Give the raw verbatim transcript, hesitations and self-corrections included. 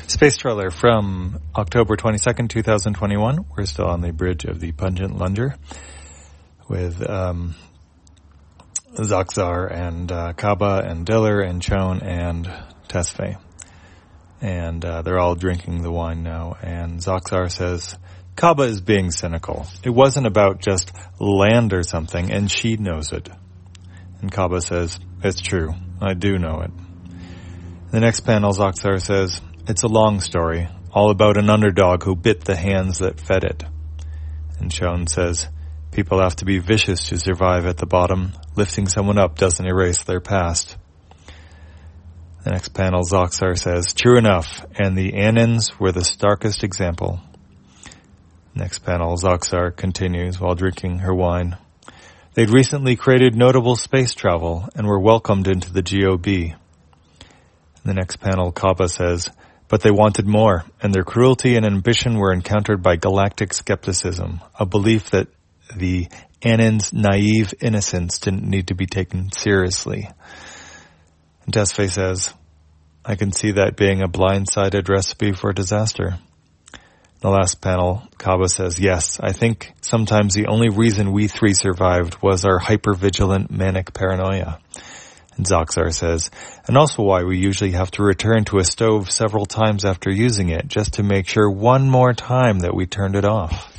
Space Trawler from October twenty-second, twenty twenty-one. We're still on the bridge of the Pungent Lunger with um, Zoxar and uh, Kaba and Diller and Chone and Tesfaye. And uh, they're all drinking the wine now. And Zoxar says, Kaba is being cynical. It wasn't about just land or something, and she knows it. And Kaba says, it's true. I do know it. The next panel, Zoxar says, it's a long story, all about an underdog who bit the hands that fed it. And Chone says, people have to be vicious to survive at the bottom. Lifting someone up doesn't erase their past. The next panel, Zoxar says, true enough, and the Anins were the starkest example. Next panel, Zoxar continues while drinking her wine. They'd recently created notable space travel and were welcomed into the G O B. The next panel, Kaba says, but they wanted more, and their cruelty and ambition were encountered by galactic skepticism, a belief that the Anins' naive innocence didn't need to be taken seriously. And Tesfaye says, I can see that being a blindsided recipe for disaster. The last panel, Kaba says, yes, I think sometimes the only reason we three survived was our hypervigilant manic paranoia. And Zoxar says, and also why we usually have to return to a stove several times after using it just to make sure one more time that we turned it off.